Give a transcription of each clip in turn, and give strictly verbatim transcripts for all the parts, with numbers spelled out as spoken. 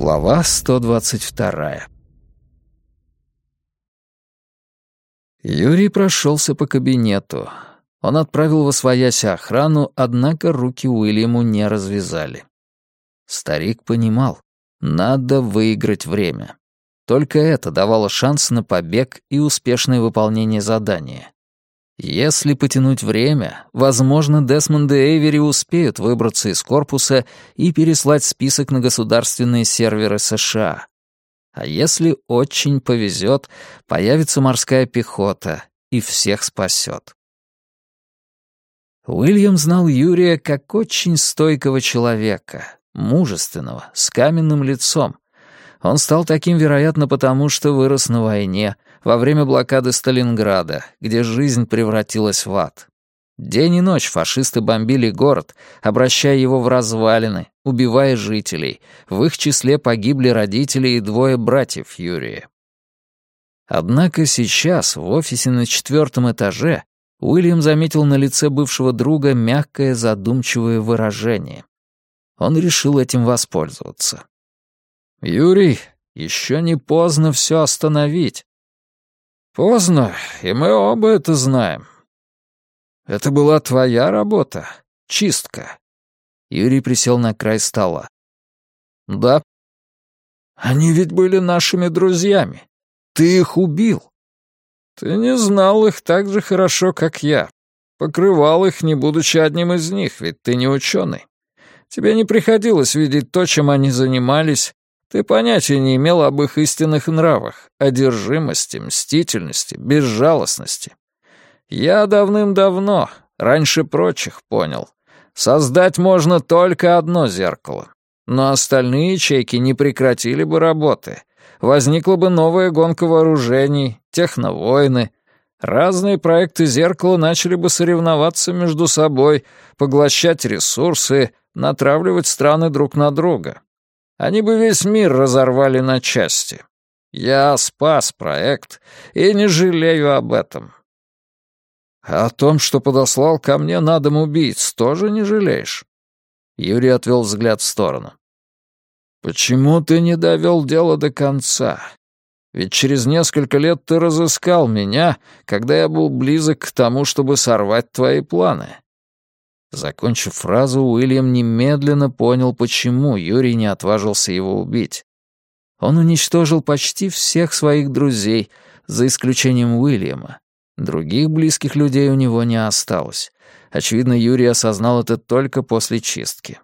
Глава сто двадцать вторая. Юрий прошелся по кабинету. Он отправил восвоясь охрану, однако руки Уильяму не развязали. Старик понимал, надо выиграть время. Только это давало шанс на побег и успешное выполнение задания. Если потянуть время, возможно, Десмонд и Эйвери успеют выбраться из корпуса и переслать список на государственные серверы США. А если очень повезет, появится морская пехота и всех спасет. Уильям знал Юрия как очень стойкого человека, мужественного, с каменным лицом. Он стал таким, вероятно, потому что вырос на войне, во время блокады Сталинграда, где жизнь превратилась в ад. День и ночь фашисты бомбили город, обращая его в развалины, убивая жителей. В их числе погибли родители и двое братьев Юрия. Однако сейчас, в офисе на четвертом этаже, Уильям заметил на лице бывшего друга мягкое задумчивое выражение. Он решил этим воспользоваться. «Юрий, еще не поздно все остановить». «Поздно, и мы оба это знаем». «Это была твоя работа? Чистка?» Юрий присел на край стола. «Да». «Они ведь были нашими друзьями. Ты их убил». «Ты не знал их так же хорошо, как я. Покрывал их, не будучи одним из них, ведь ты не ученый. Тебе не приходилось видеть то, чем они занимались. Ты понятия не имел об их истинных нравах, одержимости, мстительности, безжалостности. Я давным-давно, раньше прочих, понял. Создать можно только одно зеркало. Но остальные ячейки не прекратили бы работы. Возникла бы новая гонка вооружений, техновойны. Разные проекты зеркала начали бы соревноваться между собой, поглощать ресурсы, натравливать страны друг на друга. Они бы весь мир разорвали на части. Я спас проект и не жалею об этом. А о том, что подослал ко мне на дом убийц, тоже не жалеешь?» Юрий отвел взгляд в сторону. «Почему ты не довел дело до конца? Ведь через несколько лет ты разыскал меня, когда я был близок к тому, чтобы сорвать твои планы». Закончив фразу, Уильям немедленно понял, почему Юрий не отважился его убить. Он уничтожил почти всех своих друзей, за исключением Уильяма. Других близких людей у него не осталось. Очевидно, Юрий осознал это только после чистки.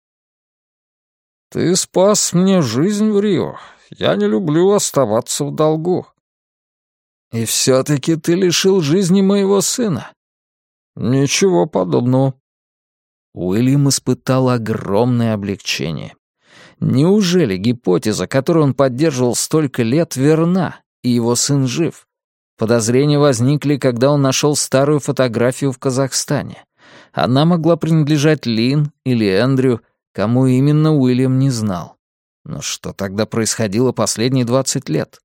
«Ты спас мне жизнь в Рио. Я не люблю оставаться в долгу». «И все-таки ты лишил жизни моего сына». «Ничего подобного». Уильям испытал огромное облегчение. Неужели гипотеза, которую он поддерживал столько лет, верна, и его сын жив? Подозрения возникли, когда он нашел старую фотографию в Казахстане. Она могла принадлежать Лин или Эндрю, кому именно Уильям не знал. Но что тогда происходило последние двадцать лет?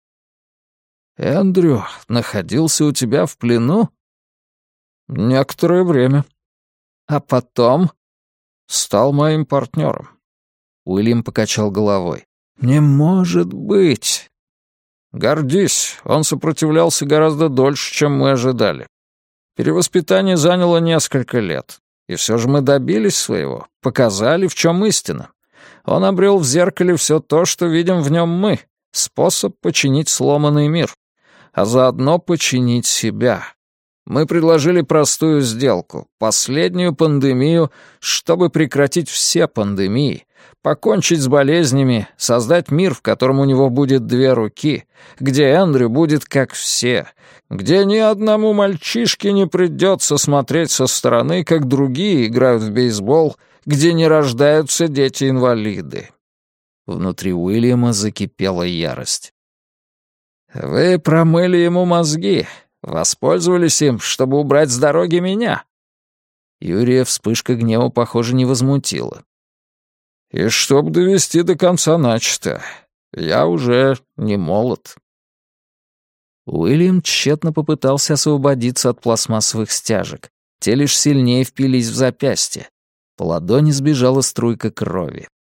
«Эндрю находился у тебя в плену?» «Некоторое время». «А потом?» «Стал моим партнером». Уильям покачал головой. «Не может быть!» «Гордись, он сопротивлялся гораздо дольше, чем мы ожидали. Перевоспитание заняло несколько лет. И все же мы добились своего, показали, в чем истина. Он обрел в зеркале все то, что видим в нем мы, способ починить сломанный мир, а заодно починить себя. Мы предложили простую сделку, последнюю пандемию, чтобы прекратить все пандемии, покончить с болезнями, создать мир, в котором у него будет две руки, где Эндрю будет как все, где ни одному мальчишке не придется смотреть со стороны, как другие играют в бейсбол, где не рождаются дети-инвалиды». Внутри Уильяма закипела ярость. «Вы промыли ему мозги. Воспользовались им, чтобы убрать с дороги меня». Юрия вспышка гнева, похоже, не возмутила. «И чтоб довести до конца начато, я уже не молод». Уильям тщетно попытался освободиться от пластмассовых стяжек. Те лишь сильнее впились в запястье. По ладони сбежала струйка крови.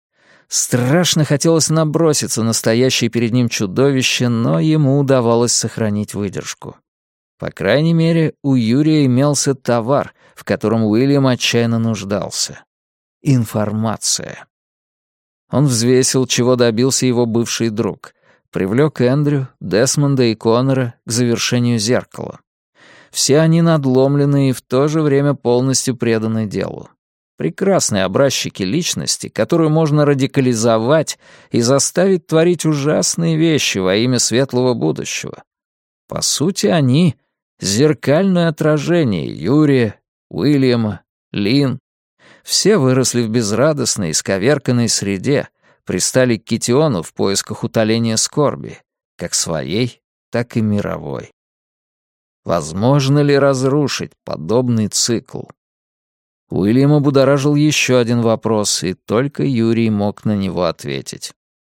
Страшно хотелось наброситься на стоящее перед ним чудовище, но ему удавалось сохранить выдержку. По крайней мере, у Юрия имелся товар, в котором Уильям отчаянно нуждался. Информация. Он взвесил, чего добился его бывший друг. Привлек Эндрю, Десмонда и Коннора к завершению «Зеркала». Все они надломлены и в то же время полностью преданы делу. Прекрасные образчики личности, которую можно радикализовать и заставить творить ужасные вещи во имя светлого будущего. По сути, они — зеркальное отражение Юрия, Уильяма, Лин. Все выросли в безрадостной, исковерканной среде, пристали к Китиону в поисках утоления скорби, как своей, так и мировой. Возможно ли разрушить подобный цикл? Уильяма будоражил еще один вопрос, и только Юрий мог на него ответить.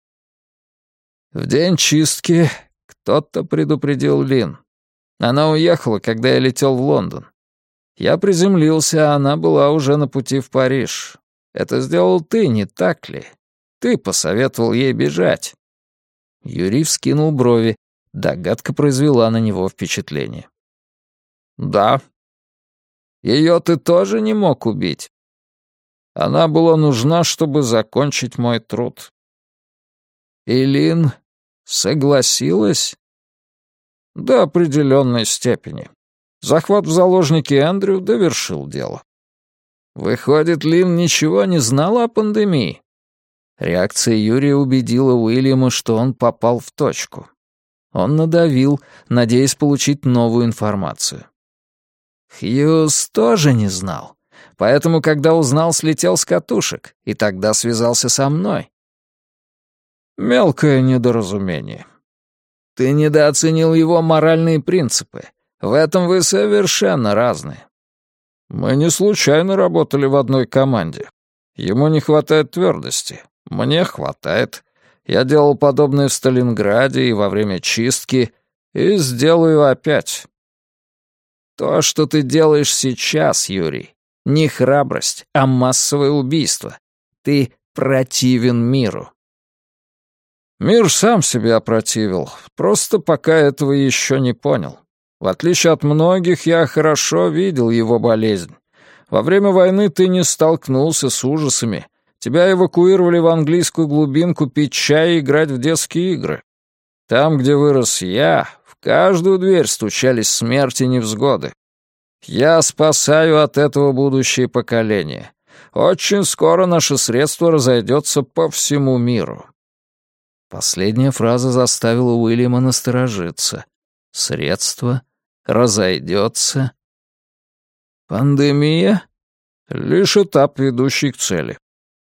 В день чистки кто-то предупредил Лин. Она уехала, когда я летел в Лондон. Я приземлился, а она была уже на пути в Париж. Это сделал ты, не так ли? Ты посоветовал ей бежать. Юрий вскинул брови. Догадка произвела на него впечатление. Да. Ее ты тоже не мог убить. Она была нужна, чтобы закончить мой труд. И Лин согласилась? До определенной степени. Захват в заложники Эндрю довершил дело. Выходит, Лин ничего не знала о пандемии? Реакция Юрия убедила Уильяма, что он попал в точку. Он надавил, надеясь получить новую информацию. Хьюз тоже не знал, поэтому, когда узнал, слетел с катушек, и тогда связался со мной. Мелкое недоразумение. Ты недооценил его моральные принципы. В этом вы совершенно разные. Мы не случайно работали в одной команде. Ему не хватает твердости. Мне хватает. Я делал подобное в Сталинграде и во время чистки, и сделаю опять. То, что ты делаешь сейчас, Юрий, не храбрость, а массовое убийство. Ты противен миру. Мир сам себя опротивил, просто пока этого еще не понял. В отличие от многих, я хорошо видел его болезнь. Во время войны ты не столкнулся с ужасами. Тебя эвакуировали в английскую глубинку пить чай и играть в детские игры. Там, где вырос я, в каждую дверь стучались смерть и невзгоды. Я спасаю от этого будущее поколение. Очень скоро наше средство разойдется по всему миру. Последняя фраза заставила Уильяма насторожиться. Средство разойдется. Пандемия — лишь этап, ведущий к цели.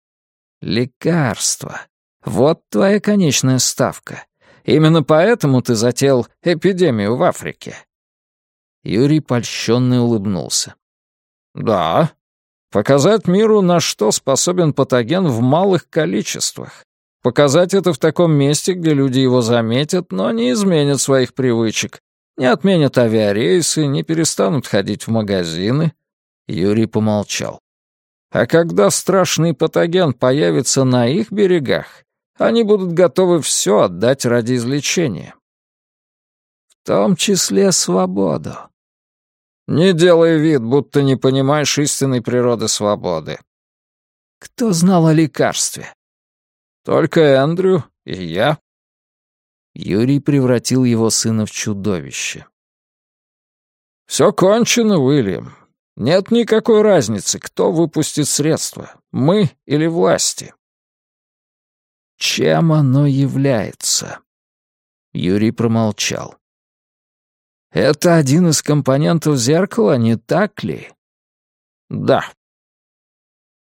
Лекарство. Вот твоя конечная ставка. Именно поэтому ты затеял эпидемию в Африке. Юрий польщённо улыбнулся. Да. Показать миру, на что способен патоген в малых количествах. Показать это в таком месте, где люди его заметят, но не изменят своих привычек, не отменят авиарейсы, не перестанут ходить в магазины. Юрий помолчал. А когда страшный патоген появится на их берегах, они будут готовы все отдать ради излечения. В том числе свободу. Не делай вид, будто не понимаешь истинной природы свободы. Кто знал о лекарстве? Только Эндрю и я. Юрий превратил его сына в чудовище. Все кончено, Уильям. Нет никакой разницы, кто выпустит средства, мы или власти. Чем оно является? Юрий промолчал. Это один из компонентов зеркала, не так ли? Да.